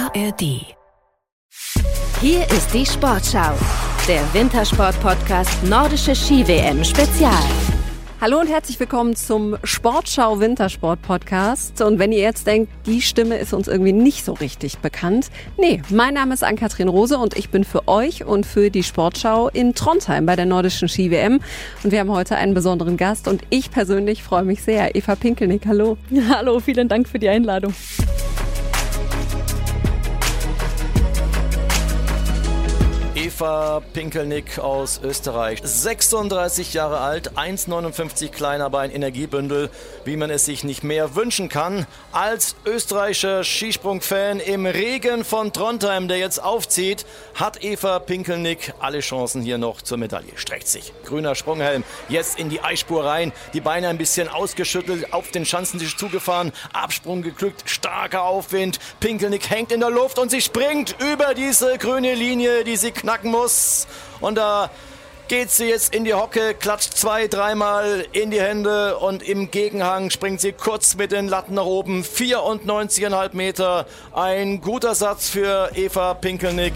ARD. Hier ist die Sportschau, der Wintersport-Podcast Nordische Ski-WM Spezial. Hallo und herzlich willkommen zum Sportschau Wintersport Podcast. Und wenn ihr jetzt denkt, die Stimme ist uns irgendwie nicht so richtig bekannt. Nee, mein Name ist Ann-Kathrin Rose und ich bin für euch und für die Sportschau in Trondheim bei der Nordischen Ski-WM. Und wir haben heute einen besonderen Gast und ich persönlich freue mich sehr. Eva Pinkelnick, hallo. Hallo, vielen Dank für die Einladung. Eva Pinkelnick aus Österreich, 36 Jahre alt, 1,59 kleiner Bein, Energiebündel, wie man es sich nicht mehr wünschen kann. Als österreichischer Skisprung-Fan im Regen von Trondheim, der jetzt aufzieht, hat Eva Pinkelnick alle Chancen hier noch zur Medaille. Streckt sich, grüner Sprunghelm, jetzt in die Eisspur rein, die Beine ein bisschen ausgeschüttelt, auf den Schanzentisch zugefahren, Absprung geglückt, starker Aufwind, Pinkelnick hängt in der Luft und sie springt über diese grüne Linie, die sie knacken muss. Und da geht sie jetzt in die Hocke, klatscht 2-3 Mal in die Hände und im Gegenhang springt sie kurz mit den Latten nach oben. 94,5 Meter. Ein guter Satz für Eva Pinkelnick.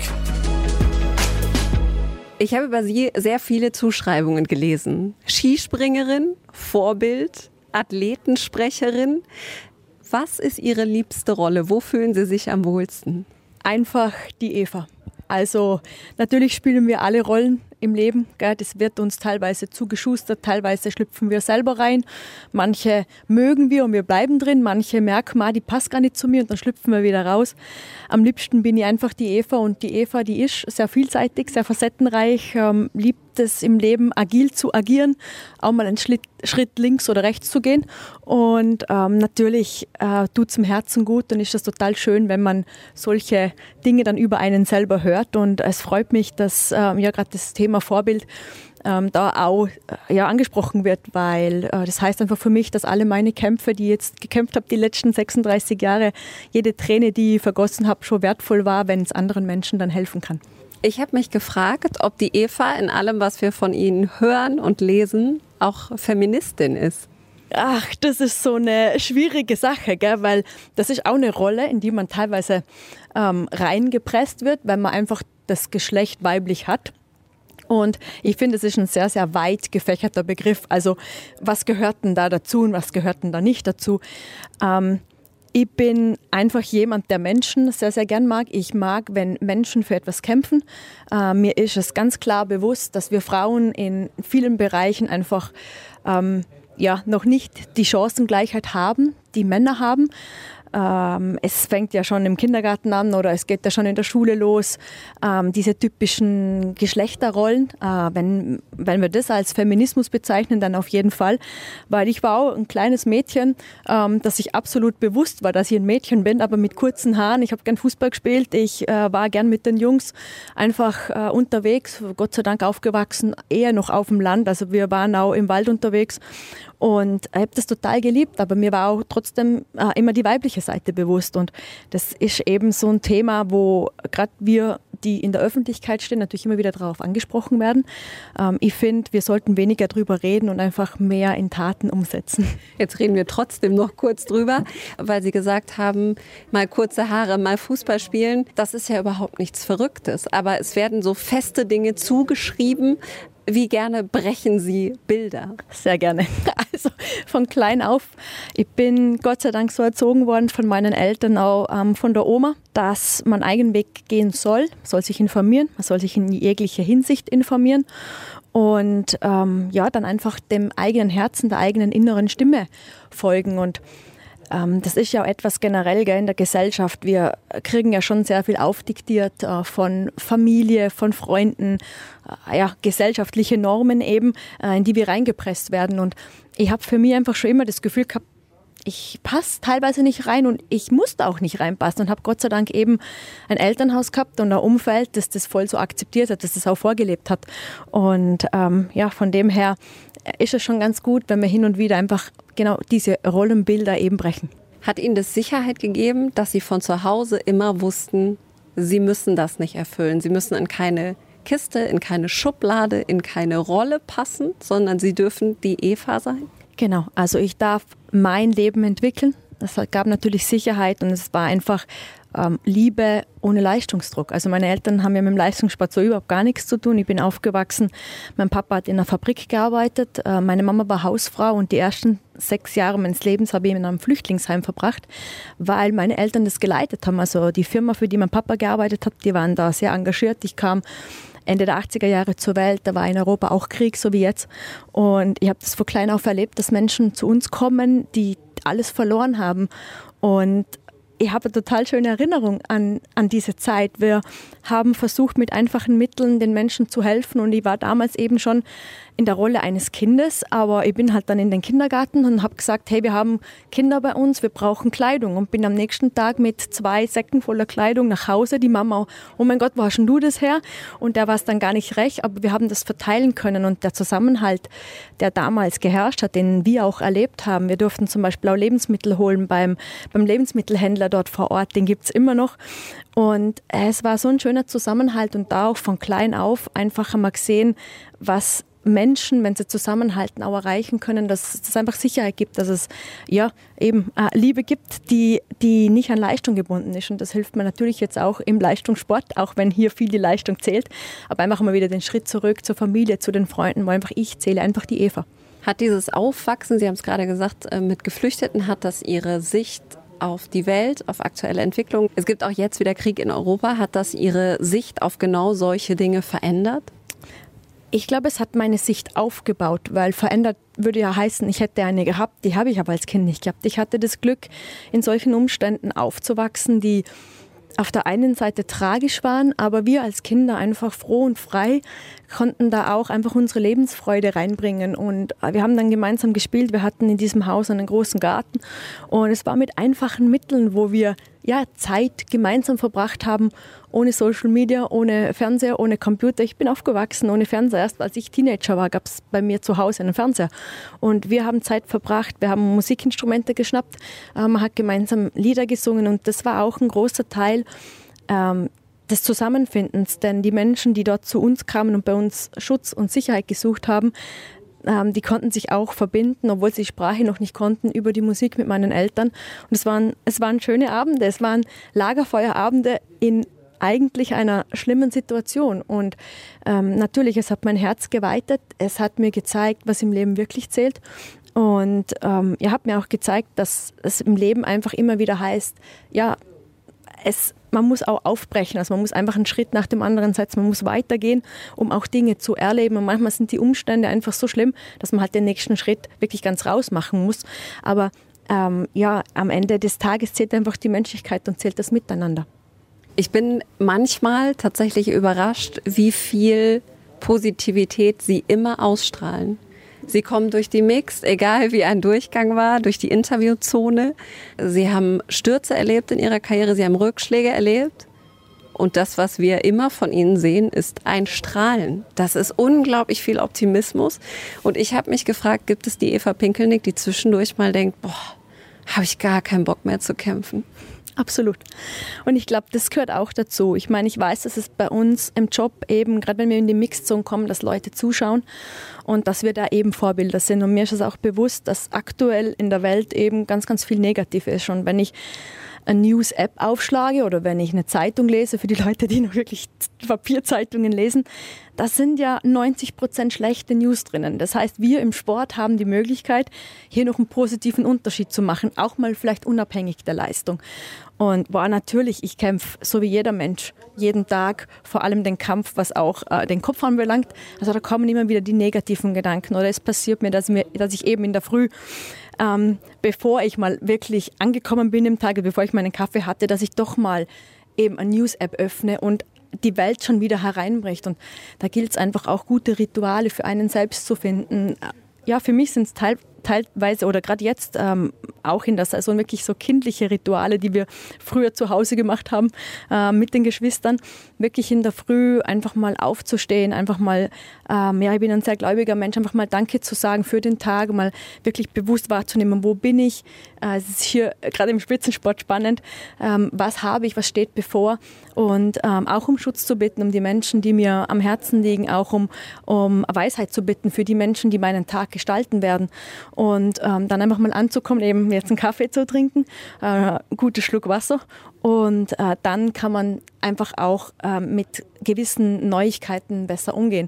Ich habe über sie sehr viele Zuschreibungen gelesen. Skispringerin, Vorbild, Athletensprecherin. Was ist Ihre liebste Rolle? Wo fühlen Sie sich am wohlsten? Einfach die Eva. Also natürlich spielen wir alle Rollen im Leben. Gell? Das wird uns teilweise zugeschustert, teilweise schlüpfen wir selber rein. Manche mögen wir und wir bleiben drin. Manche merken, die passt gar nicht zu mir und dann schlüpfen wir wieder raus. Am liebsten bin ich einfach die Eva und die Eva, die ist sehr vielseitig, sehr facettenreich, liebt es im Leben agil zu agieren, auch mal einen Schritt links oder rechts zu gehen. Und natürlich tut es im Herzen gut und ist das total schön, wenn man solche Dinge dann über einen selber hört. Und es freut mich, dass gerade das Thema Vorbild da auch angesprochen wird, weil das heißt einfach für mich, dass alle meine Kämpfe, die ich jetzt gekämpft habe, die letzten 36 Jahre, jede Träne, die ich vergossen habe, schon wertvoll war, wenn es anderen Menschen dann helfen kann. Ich habe mich gefragt, ob die Eva in allem, was wir von Ihnen hören und lesen, auch Feministin ist. Ach, das ist so eine schwierige Sache, gell? Weil das ist auch eine Rolle, in die man teilweise reingepresst wird, weil man einfach das Geschlecht weiblich hat. Und ich finde, es ist ein sehr, sehr weit gefächerter Begriff. Also was gehört denn da dazu und was gehört denn da nicht dazu? Ich bin einfach jemand, der Menschen sehr, sehr gern mag. Ich mag, wenn Menschen für etwas kämpfen. Mir ist es ganz klar bewusst, dass wir Frauen in vielen Bereichen einfach noch nicht die Chancengleichheit haben, die Männer haben. Es fängt ja schon im Kindergarten an oder es geht ja schon in der Schule los. Diese typischen Geschlechterrollen, wenn wir das als Feminismus bezeichnen, dann auf jeden Fall. Weil ich war auch ein kleines Mädchen, das ich absolut bewusst war, dass ich ein Mädchen bin, aber mit kurzen Haaren. Ich habe gern Fußball gespielt, ich war gern mit den Jungs einfach unterwegs, Gott sei Dank aufgewachsen, eher noch auf dem Land. Also wir waren auch im Wald unterwegs. Und ich habe das total geliebt, aber mir war auch trotzdem immer die weibliche Seite bewusst. Und das ist eben so ein Thema, wo gerade wir, die in der Öffentlichkeit stehen, natürlich immer wieder darauf angesprochen werden. Ich finde, wir sollten weniger drüber reden und einfach mehr in Taten umsetzen. Jetzt reden wir trotzdem noch kurz drüber, weil Sie gesagt haben, mal kurze Haare, mal Fußball spielen. Das ist ja überhaupt nichts Verrücktes. Aber es werden so feste Dinge zugeschrieben. Wie gerne brechen Sie Bilder? Sehr gerne. Also von klein auf. Ich bin Gott sei Dank so erzogen worden von meinen Eltern, auch von der Oma, dass man einen eigenen Weg gehen soll. Man soll sich informieren, man soll sich in jeglicher Hinsicht informieren und dann einfach dem eigenen Herzen, der eigenen inneren Stimme folgen. Und das ist ja auch etwas generell in der Gesellschaft. Wir kriegen ja schon sehr viel aufdiktiert von Familie, von Freunden, gesellschaftliche Normen eben, in die wir reingepresst werden. Und ich habe für mich einfach schon immer das Gefühl gehabt, ich passe teilweise nicht rein und ich musste auch nicht reinpassen und habe Gott sei Dank eben ein Elternhaus gehabt und ein Umfeld, das das voll so akzeptiert hat, das das auch vorgelebt hat. Und von dem her ist es schon ganz gut, wenn wir hin und wieder einfach genau diese Rollenbilder eben brechen. Hat Ihnen das Sicherheit gegeben, dass Sie von zu Hause immer wussten, Sie müssen das nicht erfüllen, Sie müssen in keine Kiste, in keine Schublade, in keine Rolle passen, sondern Sie dürfen die Eva sein? Genau, also ich darf mein Leben entwickeln. Das gab natürlich Sicherheit und es war einfach Liebe ohne Leistungsdruck. Also meine Eltern haben ja mit dem Leistungssport so überhaupt gar nichts zu tun. Ich bin aufgewachsen, mein Papa hat in einer Fabrik gearbeitet, meine Mama war Hausfrau und die ersten 6 Jahre meines Lebens habe ich in einem Flüchtlingsheim verbracht, weil meine Eltern das geleitet haben. Also die Firma, für die mein Papa gearbeitet hat, die waren da sehr engagiert. Ich kam Ende der 80er Jahre zur Welt, da war in Europa auch Krieg, so wie jetzt. Und ich habe das von klein auf erlebt, dass Menschen zu uns kommen, die alles verloren haben. Und ich habe eine total schöne Erinnerung an diese Zeit. Wir haben versucht, mit einfachen Mitteln den Menschen zu helfen und ich war damals eben schon in der Rolle eines Kindes, aber ich bin halt dann in den Kindergarten und habe gesagt, hey, wir haben Kinder bei uns, wir brauchen Kleidung und bin am nächsten Tag mit 2 Säcken voller Kleidung nach Hause. Die Mama, oh mein Gott, wo hast denn du das her? Und der war es dann gar nicht recht, aber wir haben das verteilen können und der Zusammenhalt, der damals geherrscht hat, den wir auch erlebt haben. Wir durften zum Beispiel auch Lebensmittel holen beim Lebensmittelhändler dort vor Ort, den gibt es immer noch. Und es war so ein schöner Zusammenhalt und da auch von klein auf einfach haben wir gesehen, was Menschen, wenn sie zusammenhalten, auch erreichen können, dass es einfach Sicherheit gibt, dass es ja eben Liebe gibt, die nicht an Leistung gebunden ist. Und das hilft mir natürlich jetzt auch im Leistungssport, auch wenn hier viel die Leistung zählt. Aber einfach mal wieder den Schritt zurück zur Familie, zu den Freunden, wo einfach ich zähle, einfach die Eva. Hat dieses Aufwachsen, Sie haben es gerade gesagt, mit Geflüchteten, hat das Ihre Sicht auf die Welt, auf aktuelle Entwicklung, es gibt auch jetzt wieder Krieg in Europa, hat das Ihre Sicht auf genau solche Dinge verändert? Ich glaube, es hat meine Sicht aufgebaut, weil verändert würde ja heißen, ich hätte eine gehabt, die habe ich aber als Kind nicht gehabt. Ich hatte das Glück, in solchen Umständen aufzuwachsen, die auf der einen Seite tragisch waren, aber wir als Kinder einfach froh und frei konnten da auch einfach unsere Lebensfreude reinbringen und wir haben dann gemeinsam gespielt. Wir hatten in diesem Haus einen großen Garten und es war mit einfachen Mitteln, wo wir Zeit gemeinsam verbracht haben, ohne Social Media, ohne Fernseher, ohne Computer. Ich bin aufgewachsen ohne Fernseher. Erst als ich Teenager war, gab es bei mir zu Hause einen Fernseher. Und wir haben Zeit verbracht, wir haben Musikinstrumente geschnappt, man hat gemeinsam Lieder gesungen und das war auch ein großer Teil des Zusammenfindens. Denn die Menschen, die dort zu uns kamen und bei uns Schutz und Sicherheit gesucht haben, die konnten sich auch verbinden, obwohl sie die Sprache noch nicht konnten, über die Musik mit meinen Eltern. Und es waren schöne Abende, es waren Lagerfeuerabende in eigentlich einer schlimmen Situation. Und natürlich, es hat mein Herz geweitet, es hat mir gezeigt, was im Leben wirklich zählt. Und ihr habt mir auch gezeigt, dass es im Leben einfach immer wieder heißt, man muss auch aufbrechen, also man muss einfach einen Schritt nach dem anderen setzen, man muss weitergehen, um auch Dinge zu erleben. Und manchmal sind die Umstände einfach so schlimm, dass man halt den nächsten Schritt wirklich ganz raus machen muss. Aber am Ende des Tages zählt einfach die Menschlichkeit und zählt das Miteinander. Ich bin manchmal tatsächlich überrascht, wie viel Positivität Sie immer ausstrahlen. Sie kommen durch die Mix, egal wie ein Durchgang war, durch die Interviewzone. Sie haben Stürze erlebt in Ihrer Karriere, Sie haben Rückschläge erlebt. Und das, was wir immer von Ihnen sehen, ist ein Strahlen. Das ist unglaublich viel Optimismus. Und ich habe mich gefragt, gibt es die Eva Pinkelnick, die zwischendurch mal denkt, habe ich gar keinen Bock mehr zu kämpfen? Absolut. Und ich glaube, das gehört auch dazu. Ich meine, ich weiß, dass es bei uns im Job eben, gerade wenn wir in die Mixzone kommen, dass Leute zuschauen und dass wir da eben Vorbilder sind. Und mir ist es auch bewusst, dass aktuell in der Welt eben ganz, ganz viel Negativ ist. Und wenn ich eine News-App aufschlage oder wenn ich eine Zeitung lese, für die Leute, die noch wirklich Papierzeitungen lesen, da sind ja 90% schlechte News drinnen. Das heißt, wir im Sport haben die Möglichkeit, hier noch einen positiven Unterschied zu machen, auch mal vielleicht unabhängig der Leistung. Und natürlich, ich kämpfe, so wie jeder Mensch, jeden Tag, vor allem den Kampf, was auch den Kopf anbelangt. Also da kommen immer wieder die negativen Gedanken. Oder es passiert mir, dass ich eben in der Früh, bevor ich mal wirklich angekommen bin im Tag, bevor ich meinen Kaffee hatte, dass ich doch mal eben eine News-App öffne und die Welt schon wieder hereinbricht. Und da gilt es einfach auch, gute Rituale für einen selbst zu finden. Ja, für mich sind es teilweise oder gerade jetzt auch in der Saison wirklich so kindliche Rituale, die wir früher zu Hause gemacht haben mit den Geschwistern. Wirklich in der Früh einfach mal aufzustehen, einfach mal, ich bin ein sehr gläubiger Mensch, einfach mal Danke zu sagen für den Tag, mal wirklich bewusst wahrzunehmen, wo bin ich. Es ist hier gerade im Spitzensport spannend, was habe ich, was steht bevor und auch um Schutz zu bitten, um die Menschen, die mir am Herzen liegen, auch um Weisheit zu bitten für die Menschen, die meinen Tag gestalten werden. und dann einfach mal anzukommen, eben jetzt einen Kaffee zu trinken, einen guten Schluck Wasser und dann kann man einfach auch mit gewissen Neuigkeiten besser umgehen.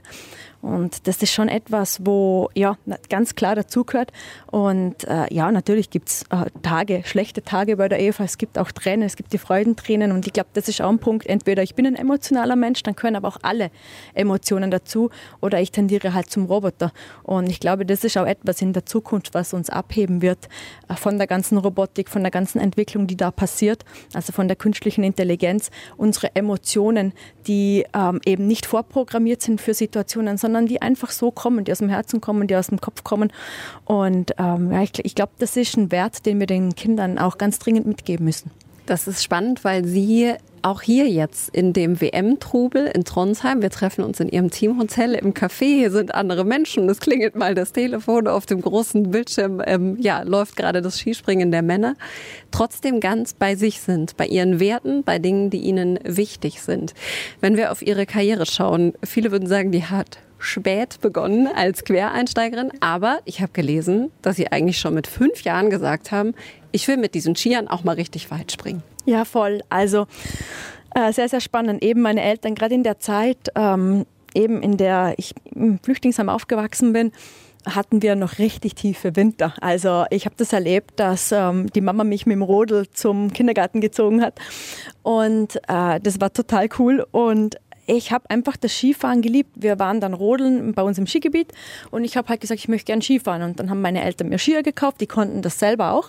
Und das ist schon etwas, wo ja ganz klar dazugehört. Und ja, natürlich gibt es schlechte Tage bei der Eva. Es gibt auch Tränen, es gibt die Freudentränen. Und ich glaube, das ist auch ein Punkt. Entweder ich bin ein emotionaler Mensch, dann können aber auch alle Emotionen dazu. Oder ich tendiere halt zum Roboter. Und ich glaube, das ist auch etwas in der Zukunft, was uns abheben wird von der ganzen Robotik, von der ganzen Entwicklung, die da passiert. Also von der künstlichen Intelligenz. Unsere Emotionen, die eben nicht vorprogrammiert sind für Situationen, sondern die einfach so kommen, die aus dem Herzen kommen, die aus dem Kopf kommen. Und ja, ich glaube, das ist ein Wert, den wir den Kindern auch ganz dringend mitgeben müssen. Das ist spannend, weil Sie auch hier jetzt in dem WM-Trubel in Trondheim, wir treffen uns in Ihrem Teamhotel im Café, hier sind andere Menschen, es klingelt mal das Telefon, auf dem großen Bildschirm läuft gerade das Skispringen der Männer, trotzdem ganz bei sich sind, bei ihren Werten, bei Dingen, die ihnen wichtig sind. Wenn wir auf Ihre Karriere schauen, viele würden sagen, die hat spät begonnen als Quereinsteigerin, aber ich habe gelesen, dass Sie eigentlich schon mit 5 Jahren gesagt haben, ich will mit diesen Skiern auch mal richtig weit springen. Ja, voll. Also sehr, sehr spannend. Eben meine Eltern, gerade in der Zeit, eben in der ich im Flüchtlingsheim aufgewachsen bin, hatten wir noch richtig tiefe Winter. Also ich habe das erlebt, dass die Mama mich mit dem Rodel zum Kindergarten gezogen hat und das war total cool und ich habe einfach das Skifahren geliebt. Wir waren dann rodeln bei uns im Skigebiet und ich habe halt gesagt, ich möchte gerne Skifahren. Und dann haben meine Eltern mir Skier gekauft, die konnten das selber auch.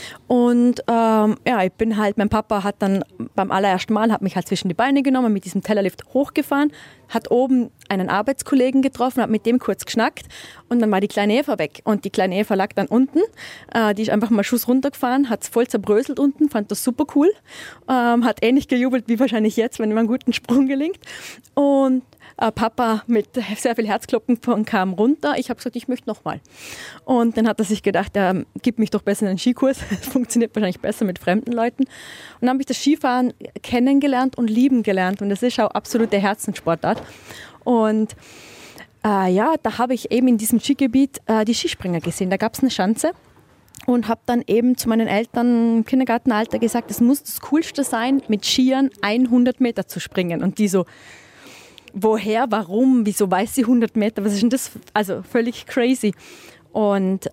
Und ich bin halt, mein Papa hat dann beim allerersten Mal, hat mich halt zwischen die Beine genommen, mit diesem Tellerlift hochgefahren, hat oben einen Arbeitskollegen getroffen, hat mit dem kurz geschnackt und dann war die kleine Eva weg. Und die kleine Eva lag dann unten, die ist einfach mal Schuss runtergefahren, hat es voll zerbröselt unten, fand das super cool, hat ähnlich gejubelt wie wahrscheinlich jetzt, wenn mir einen guten Sprung gelingt. Und Papa mit sehr viel Herzklopfen kam runter. Ich habe gesagt, ich möchte nochmal. Und dann hat er sich gedacht, gib mich doch besser in einen Skikurs. Das funktioniert wahrscheinlich besser mit fremden Leuten. Und dann habe ich das Skifahren kennengelernt und lieben gelernt. Und das ist auch absolute Herzenssportart. Und da habe ich eben in diesem Skigebiet die Skispringer gesehen. Da gab es eine Schanze. Und habe dann eben zu meinen Eltern im Kindergartenalter gesagt, es muss das Coolste sein, mit Skiern 100 Meter zu springen. Und die so, woher, warum, wieso weiß sie 100 Meter, was ist denn das? Also völlig crazy. Und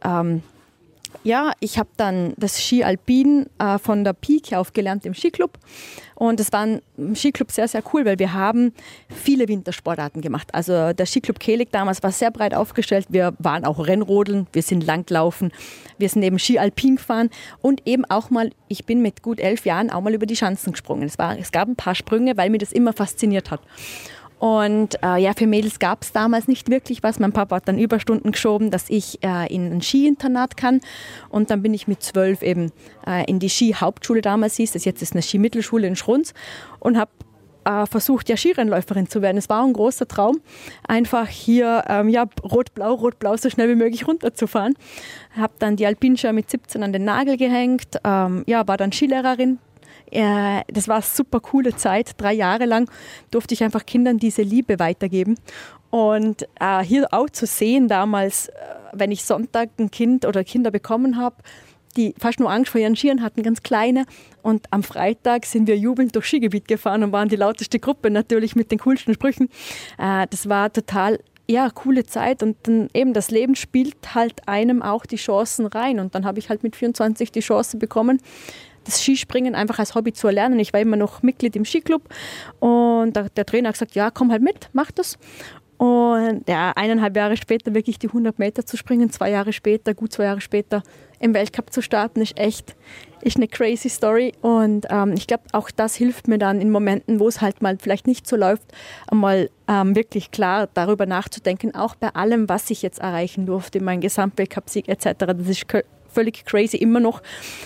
ich habe dann das Ski Alpin von der Pike auf gelernt im Skiclub. Und das war im Skiclub sehr, sehr cool, weil wir haben viele Wintersportarten gemacht. Also der Skiclub Kehlig damals war sehr breit aufgestellt. Wir waren auch Rennrodeln, wir sind Langlaufen, wir sind eben Ski Alpin gefahren und eben auch mal, ich bin mit gut 11 Jahren auch mal über die Schanzen gesprungen. Es gab ein paar Sprünge, weil mir das immer fasziniert hat. Und für Mädels gab es damals nicht wirklich was. Mein Papa hat dann Überstunden geschoben, dass ich in ein Skiinternat kann. Und dann bin ich mit 12 eben in die Skihauptschule damals hieß das. Jetzt ist eine Skimittelschule in Schrunz und habe versucht, Skirennläuferin zu werden. Es war ein großer Traum, einfach hier rot-blau so schnell wie möglich runterzufahren. Habe dann die Alpinskier mit 17 an den Nagel gehängt, war dann Skilehrerin. Das war eine super coole Zeit. 3 Jahre lang durfte ich einfach Kindern diese Liebe weitergeben. Und hier auch zu sehen damals, wenn ich Sonntag ein Kind oder Kinder bekommen habe, die fast nur Angst vor ihren Skiern hatten, ganz kleine. Und am Freitag sind wir jubelnd durchs Skigebiet gefahren und waren die lauteste Gruppe, natürlich mit den coolsten Sprüchen. Das war total coole Zeit. Und dann eben das Leben spielt halt einem auch die Chancen rein. Und dann habe ich halt mit 24 die Chance bekommen, das Skispringen einfach als Hobby zu erlernen. Ich war immer noch Mitglied im Skiclub und der Trainer hat gesagt, ja, komm halt mit, mach das. Und 1,5 Jahre später wirklich die 100 Meter zu springen, gut 2 Jahre später im Weltcup zu starten, ist eine crazy Story. Und ich glaube, auch das hilft mir dann in Momenten, wo es halt mal vielleicht nicht so läuft, einmal wirklich klar darüber nachzudenken, auch bei allem, was ich jetzt erreichen durfte, mein Gesamtweltcup-Sieg etc. Das ist völlig crazy immer noch.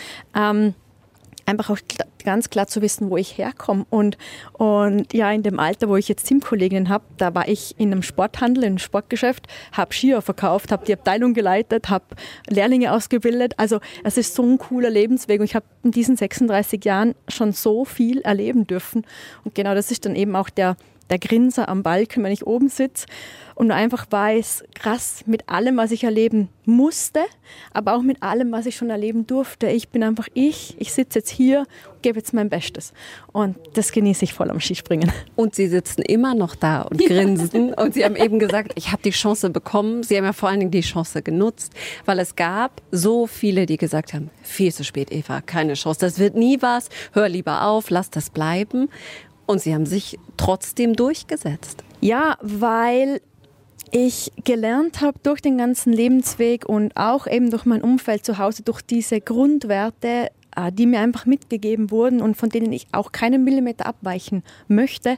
Einfach auch ganz klar zu wissen, wo ich herkomme. Und in dem Alter, wo ich jetzt Teamkolleginnen habe, da war ich in einem Sporthandel, in einem Sportgeschäft, habe Skier verkauft, habe die Abteilung geleitet, habe Lehrlinge ausgebildet. Also es ist so ein cooler Lebensweg und ich habe in diesen 36 Jahren schon so viel erleben dürfen. Und genau das ist dann eben auch der der Grinser am Balken, wenn ich oben sitze und einfach weiß, krass, mit allem, was ich erleben musste, aber auch mit allem, was ich schon erleben durfte. Ich bin einfach ich sitze jetzt hier und gebe jetzt mein Bestes. Und das genieße ich voll am Skispringen. Und Sie sitzen immer noch da und grinsen. Und Sie haben eben gesagt, ich habe die Chance bekommen. Sie haben ja vor allen Dingen die Chance genutzt, weil es gab so viele, die gesagt haben, viel zu spät, Eva, keine Chance, das wird nie was, hör lieber auf, lass das bleiben. Und Sie haben sich trotzdem durchgesetzt. Ja, weil ich gelernt habe durch den ganzen Lebensweg und auch eben durch mein Umfeld zu Hause, durch diese Grundwerte, die mir einfach mitgegeben wurden und von denen ich auch keinen Millimeter abweichen möchte,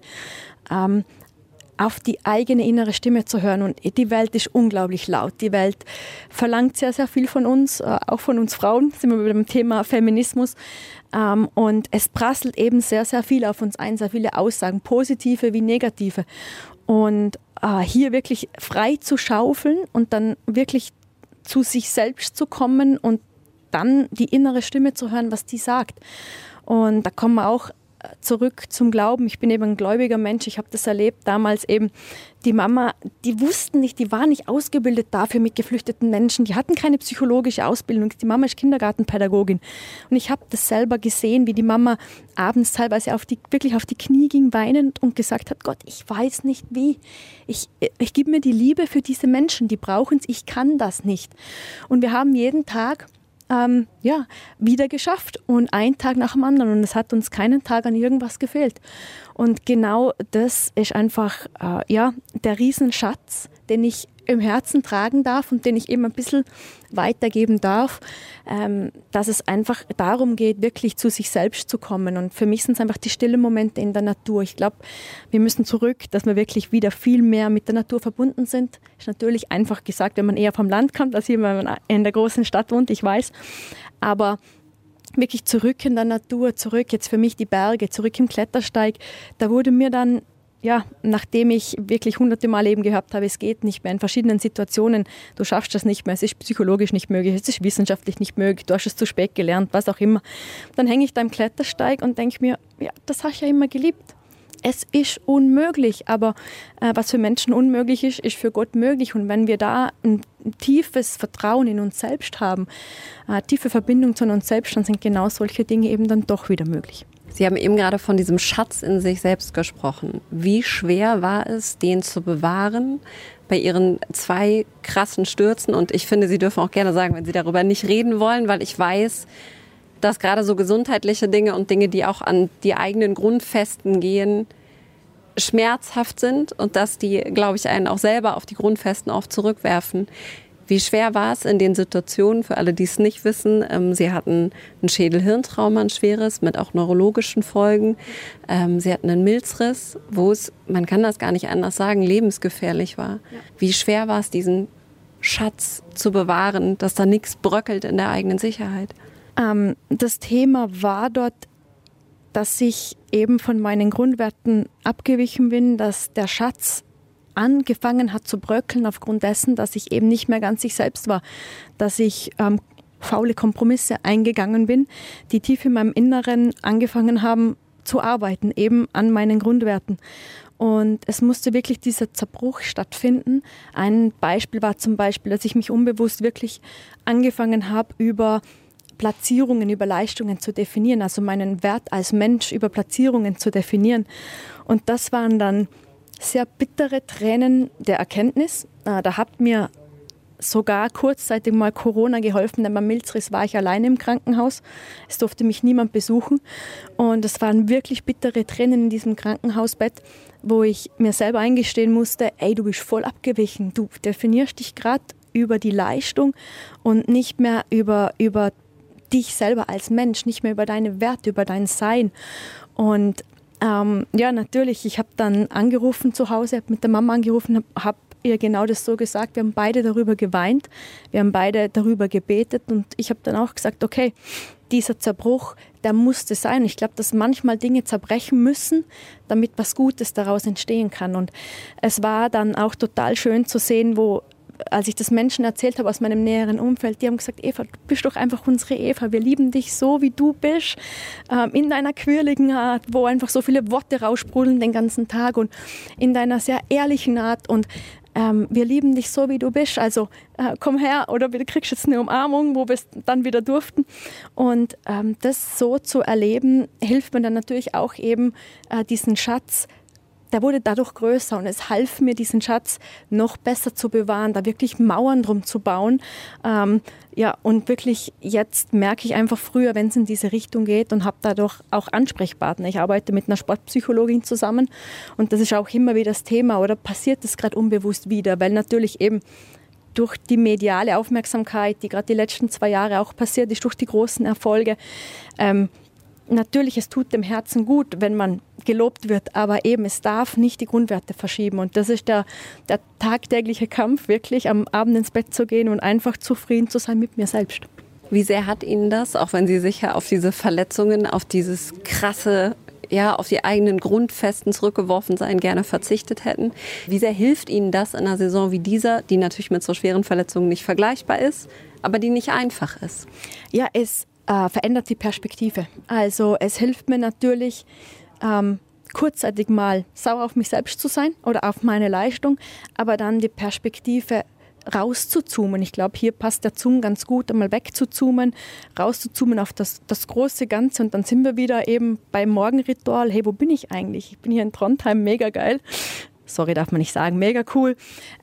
auf die eigene innere Stimme zu hören. Und die Welt ist unglaublich laut. Die Welt verlangt sehr, sehr viel von uns, auch von uns Frauen, sind wir bei dem Thema Feminismus. Und es prasselt eben sehr, sehr viel auf uns ein, sehr viele Aussagen, positive wie negative. Und hier wirklich frei zu schaufeln und dann wirklich zu sich selbst zu kommen und dann die innere Stimme zu hören, was die sagt. Und da kommen wir auch zurück zum Glauben. Ich bin eben ein gläubiger Mensch. Ich habe das erlebt, damals eben die Mama, die wussten nicht, die war nicht ausgebildet dafür mit geflüchteten Menschen. Die hatten keine psychologische Ausbildung. Die Mama ist Kindergartenpädagogin. Und ich habe das selber gesehen, wie die Mama abends teilweise wirklich auf die Knie ging, weinend und gesagt hat, Gott, ich weiß nicht wie. Ich gebe mir die Liebe für diese Menschen, die brauchen es. Ich kann das nicht. Und wir haben jeden Tag wieder geschafft und ein Tag nach dem anderen und es hat uns keinen Tag an irgendwas gefehlt. Und genau das ist einfach der Riesenschatz, den ich im Herzen tragen darf und den ich eben ein bisschen weitergeben darf, dass es einfach darum geht, wirklich zu sich selbst zu kommen. Und für mich sind es einfach die stillen Momente in der Natur. Ich glaube, wir müssen zurück, dass wir wirklich wieder viel mehr mit der Natur verbunden sind. Ist natürlich einfach gesagt, wenn man eher vom Land kommt, als hier, wenn man in der großen Stadt wohnt, ich weiß. Aber wirklich zurück in der Natur, zurück jetzt für mich die Berge, zurück im Klettersteig. Da wurde mir dann nachdem ich wirklich hunderte Mal eben gehabt habe, es geht nicht mehr in verschiedenen Situationen, du schaffst das nicht mehr, es ist psychologisch nicht möglich, es ist wissenschaftlich nicht möglich, du hast es zu spät gelernt, was auch immer. Dann hänge ich da im Klettersteig und denke mir, ja, das habe ich ja immer geliebt. Es ist unmöglich, aber was für Menschen unmöglich ist, ist für Gott möglich. Und wenn wir da ein tiefes Vertrauen in uns selbst haben, eine tiefe Verbindung zu uns selbst, dann sind genau solche Dinge eben dann doch wieder möglich. Sie haben eben gerade von diesem Schatz in sich selbst gesprochen. Wie schwer war es, den zu bewahren bei Ihren 2 krassen Stürzen? Und ich finde, Sie dürfen auch gerne sagen, wenn Sie darüber nicht reden wollen, weil ich weiß, dass gerade so gesundheitliche Dinge und Dinge, die auch an die eigenen Grundfesten gehen, schmerzhaft sind und dass die, glaube ich, einen auch selber auf die Grundfesten oft zurückwerfen. Wie schwer war es in den Situationen, für alle, die es nicht wissen? Sie hatten ein Schädel-Hirntrauma, ein schweres, mit auch neurologischen Folgen. Sie hatten einen Milzriss, wo es, man kann das gar nicht anders sagen, lebensgefährlich war. Ja. Wie schwer war es, diesen Schatz zu bewahren, dass da nichts bröckelt in der eigenen Sicherheit? Das Thema war dort, dass ich eben von meinen Grundwerten abgewichen bin, dass der Schatz angefangen hat zu bröckeln aufgrund dessen, dass ich eben nicht mehr ganz ich selbst war, dass ich faule Kompromisse eingegangen bin, die tief in meinem Inneren angefangen haben zu arbeiten, eben an meinen Grundwerten. Und es musste wirklich dieser Zerbruch stattfinden. Ein Beispiel war zum Beispiel, dass ich mich unbewusst wirklich angefangen habe, über Platzierungen, über Leistungen zu definieren, also meinen Wert als Mensch über Platzierungen zu definieren. Und das waren dann sehr bittere Tränen der Erkenntnis. Da hat mir sogar kurzzeitig mal Corona geholfen, denn beim Milzriss war ich alleine im Krankenhaus. Es durfte mich niemand besuchen. Und es waren wirklich bittere Tränen in diesem Krankenhausbett, wo ich mir selber eingestehen musste, ey, du bist voll abgewichen. Du definierst dich gerade über die Leistung und nicht mehr über dich selber als Mensch, nicht mehr über deine Werte, über dein Sein. Und natürlich, ich habe dann angerufen zu Hause, habe mit der Mama angerufen, habe ihr genau das so gesagt. Wir haben beide darüber geweint, wir haben beide darüber gebetet und ich habe dann auch gesagt, okay, dieser Zerbruch, der musste sein. Ich glaube, dass manchmal Dinge zerbrechen müssen, damit was Gutes daraus entstehen kann. Und es war dann auch total schön zu sehen, wo als ich das Menschen erzählt habe aus meinem näheren Umfeld, die haben gesagt, Eva, du bist doch einfach unsere Eva. Wir lieben dich so, wie du bist, in deiner quirligen Art, wo einfach so viele Worte raussprudeln den ganzen Tag und in deiner sehr ehrlichen Art und wir lieben dich so, wie du bist, also komm her oder du kriegst jetzt eine Umarmung, wo wir es dann wieder durften. Und das so zu erleben, hilft mir dann natürlich auch eben diesen Schatz, der wurde dadurch größer und es half mir, diesen Schatz noch besser zu bewahren, da wirklich Mauern drum zu bauen. Und wirklich jetzt merke ich einfach früher, wenn es in diese Richtung geht und habe dadurch auch Ansprechpartner. Ich arbeite mit einer Sportpsychologin zusammen und das ist auch immer wieder das Thema oder passiert das gerade unbewusst wieder, weil natürlich eben durch die mediale Aufmerksamkeit, die gerade die letzten 2 Jahre auch passiert ist, durch die großen Erfolge, natürlich, es tut dem Herzen gut, wenn man gelobt wird, aber eben, es darf nicht die Grundwerte verschieben. Und das ist der tagtägliche Kampf, wirklich am Abend ins Bett zu gehen und einfach zufrieden zu sein mit mir selbst. Wie sehr hat Ihnen das, auch wenn Sie sicher auf diese Verletzungen, auf dieses krasse, auf die eigenen Grundfesten zurückgeworfen sein, gerne verzichtet hätten, wie sehr hilft Ihnen das in einer Saison wie dieser, die natürlich mit so schweren Verletzungen nicht vergleichbar ist, aber die nicht einfach ist? Ja, es verändert die Perspektive. Also es hilft mir natürlich, kurzzeitig mal sauer auf mich selbst zu sein oder auf meine Leistung, aber dann die Perspektive rauszuzoomen. Ich glaube, hier passt der Zoom ganz gut, einmal wegzuzoomen, rauszuzoomen auf das große Ganze und dann sind wir wieder eben beim Morgenritual. Hey, wo bin ich eigentlich? Ich bin hier in Trondheim, mega geil. Sorry, darf man nicht sagen, mega cool.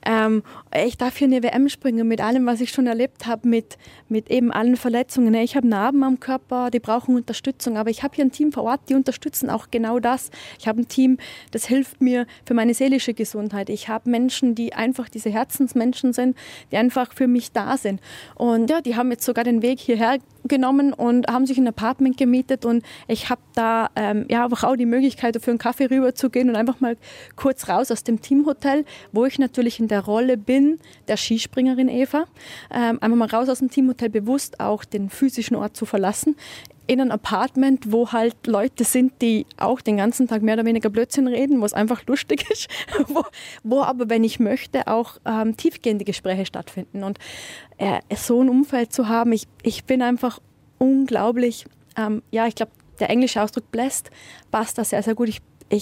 Ich darf hier eine WM springen mit allem, was ich schon erlebt habe, mit eben allen Verletzungen. Ich habe Narben am Körper, die brauchen Unterstützung, aber ich habe hier ein Team vor Ort, die unterstützen auch genau das. Ich habe ein Team, das hilft mir für meine seelische Gesundheit. Ich habe Menschen, die einfach diese Herzensmenschen sind, die einfach für mich da sind. Und ja, die haben jetzt sogar den Weg hierher genommen und haben sich ein Apartment gemietet und ich habe da einfach auch die Möglichkeit, für einen Kaffee rüber zu gehen und einfach mal kurz raus aus dem Teamhotel, wo ich natürlich in der Rolle bin, der Skispringerin Eva, einfach mal raus aus dem Teamhotel, bewusst auch den physischen Ort zu verlassen, in ein Apartment, wo halt Leute sind, die auch den ganzen Tag mehr oder weniger Blödsinn reden, wo es einfach lustig ist, wo aber, wenn ich möchte, auch tiefgehende Gespräche stattfinden. Und so ein Umfeld zu haben, ich bin einfach unglaublich, ich glaube, der englische Ausdruck blessed passt da sehr, sehr gut.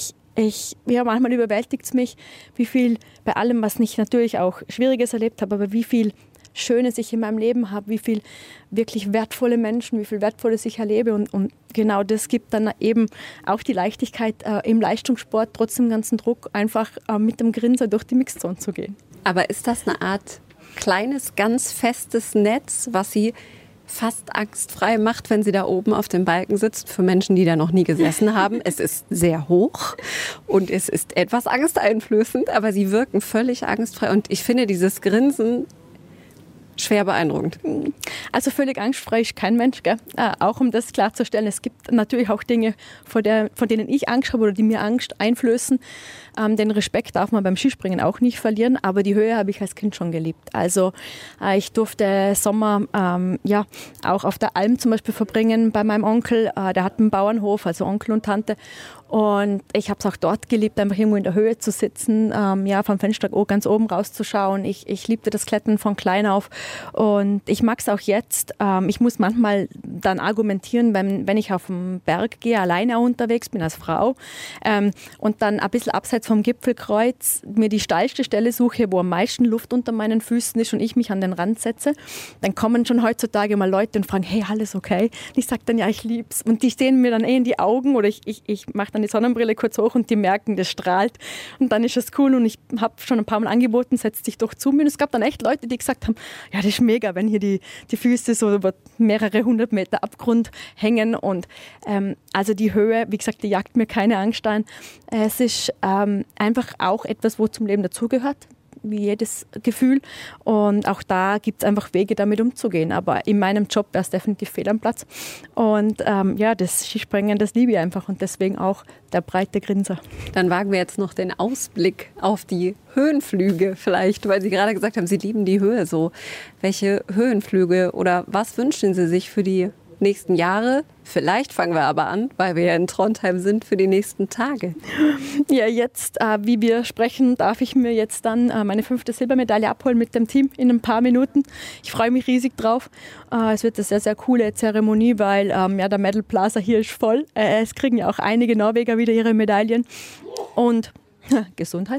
Manchmal überwältigt es mich, wie viel bei allem, was ich natürlich auch Schwieriges erlebt habe, aber wie viel Schönes ich in meinem Leben habe, wie viel wirklich wertvolle Menschen, wie viel Wertvolles ich erlebe und genau das gibt dann eben auch die Leichtigkeit im Leistungssport, trotz dem ganzen Druck, einfach mit dem Grinser durch die Mixzone zu gehen. Aber ist das eine Art kleines, ganz festes Netz, was Sie fast angstfrei macht, wenn sie da oben auf dem Balken sitzt, für Menschen, die da noch nie gesessen haben? Es ist sehr hoch und es ist etwas angsteinflößend, aber sie wirken völlig angstfrei und ich finde dieses Grinsen schwer beeindruckend. Also völlig angstfrei ist kein Mensch, gell? Auch um das klarzustellen, es gibt natürlich auch Dinge, von denen ich Angst habe oder die mir Angst einflößen. Den Respekt darf man beim Skispringen auch nicht verlieren, aber die Höhe habe ich als Kind schon geliebt. Also ich durfte Sommer auch auf der Alm zum Beispiel verbringen bei meinem Onkel. Der hat einen Bauernhof, also Onkel und Tante. Und ich habe es auch dort geliebt, einfach irgendwo in der Höhe zu sitzen, vom Fenster ganz oben rauszuschauen. Ich liebte das Klettern von klein auf und ich mag es auch jetzt. Ich muss manchmal dann argumentieren, wenn ich auf den Berg gehe, alleine unterwegs bin als Frau und dann ein bisschen abseits vom Gipfelkreuz mir die steilste Stelle suche, wo am meisten Luft unter meinen Füßen ist und ich mich an den Rand setze, dann kommen schon heutzutage mal Leute und fragen, hey, alles okay? Und ich sage dann, ja, ich lieb's. Und die sehen mir dann in die Augen oder ich mache dann die Sonnenbrille kurz hoch und die merken, das strahlt. Und dann ist es cool und ich habe schon ein paar Mal angeboten, setz dich doch zu mir. Und es gab dann echt Leute, die gesagt haben, ja, das ist mega, wenn hier die Füße so über mehrere 100 Meter Abgrund hängen. Und also die Höhe, wie gesagt, die jagt mir keine Angst ein. Es ist einfach auch etwas, wo zum Leben dazugehört, wie jedes Gefühl. Und auch da gibt es einfach Wege, damit umzugehen. Aber in meinem Job wäre es definitiv fehl am Platz. Und das Skispringen, das liebe ich einfach. Und deswegen auch der breite Grinser. Dann wagen wir jetzt noch den Ausblick auf die Höhenflüge vielleicht, weil Sie gerade gesagt haben, Sie lieben die Höhe so. Welche Höhenflüge oder was wünschen Sie sich für die nächsten Jahre. Vielleicht fangen wir aber an, weil wir ja in Trondheim sind, für die nächsten Tage. Ja, jetzt, wie wir sprechen, darf ich mir jetzt dann meine 5. Silbermedaille abholen mit dem Team in ein paar Minuten. Ich freue mich riesig drauf. Es wird eine sehr, sehr coole Zeremonie, weil der Medal Plaza hier ist voll. Es kriegen ja auch einige Norweger wieder ihre Medaillen. Und Gesundheit.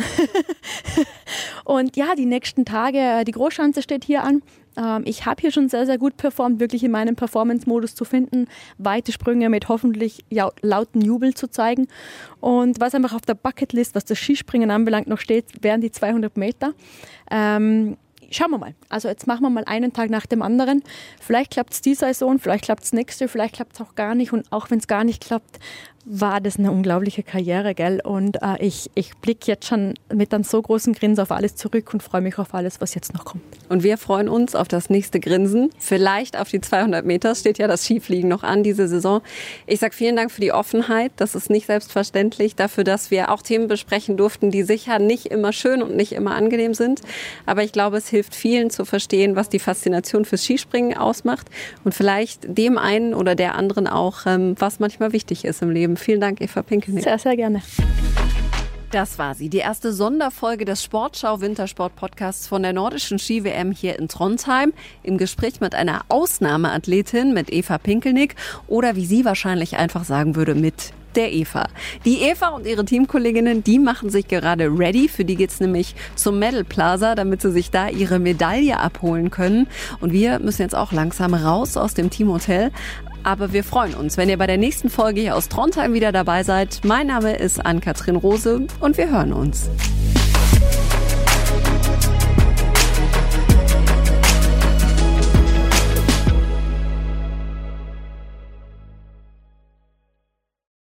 Und ja, die nächsten Tage, die Großschanze steht hier an. Ich habe hier schon sehr, sehr gut performt, wirklich in meinem Performance-Modus zu finden, weite Sprünge mit hoffentlich lauten Jubel zu zeigen. Und was einfach auf der Bucketlist, was das Skispringen anbelangt, noch steht, wären die 200 Meter. Schauen wir mal. Also jetzt machen wir mal einen Tag nach dem anderen. Vielleicht klappt es die Saison, vielleicht klappt es nächste, vielleicht klappt es auch gar nicht. Und auch wenn es gar nicht klappt, war das eine unglaubliche Karriere, gell? Und ich blicke jetzt schon mit einem so großen Grinsen auf alles zurück und freue mich auf alles, was jetzt noch kommt. Und wir freuen uns auf das nächste Grinsen. Vielleicht auf die 200 Meter. Steht ja das Skifliegen noch an diese Saison. Ich sage vielen Dank für die Offenheit. Das ist nicht selbstverständlich. Dafür, dass wir auch Themen besprechen durften, die sicher nicht immer schön und nicht immer angenehm sind. Aber ich glaube, es hilft vielen zu verstehen, was die Faszination fürs Skispringen ausmacht. Und vielleicht dem einen oder der anderen auch, was manchmal wichtig ist im Leben. Vielen Dank, Eva Pinkelnick. Sehr, sehr gerne. Das war sie, die erste Sonderfolge des Sportschau-Wintersport-Podcasts von der Nordischen Ski-WM hier in Trondheim. Im Gespräch mit einer Ausnahmeathletin, mit Eva Pinkelnick. Oder wie sie wahrscheinlich einfach sagen würde, mit der Eva. Die Eva und ihre Teamkolleginnen, die machen sich gerade ready. Für die geht's nämlich zum Medal Plaza, damit sie sich da ihre Medaille abholen können. Und wir müssen jetzt auch langsam raus aus dem Teamhotel. Aber wir freuen uns, wenn ihr bei der nächsten Folge hier aus Trondheim wieder dabei seid. Mein Name ist Ann-Kathrin Rose und wir hören uns.